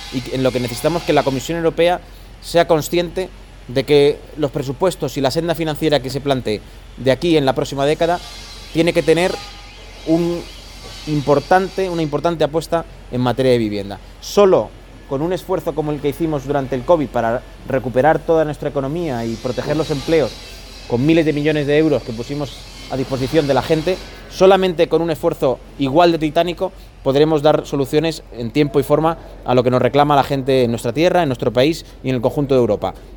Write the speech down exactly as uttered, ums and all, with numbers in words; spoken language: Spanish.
y en lo que necesitamos que la Comisión Europea sea consciente de que los presupuestos y la senda financiera que se plantee de aquí en la próxima década tiene que tener un importante, una importante apuesta en materia de vivienda. Solo con un esfuerzo como el que hicimos durante el COVID para recuperar toda nuestra economía y proteger los empleos con miles de millones de euros que pusimos a disposición de la gente, solamente con un esfuerzo igual de titánico podremos dar soluciones en tiempo y forma a lo que nos reclama la gente en nuestra tierra, en nuestro país y en el conjunto de Europa.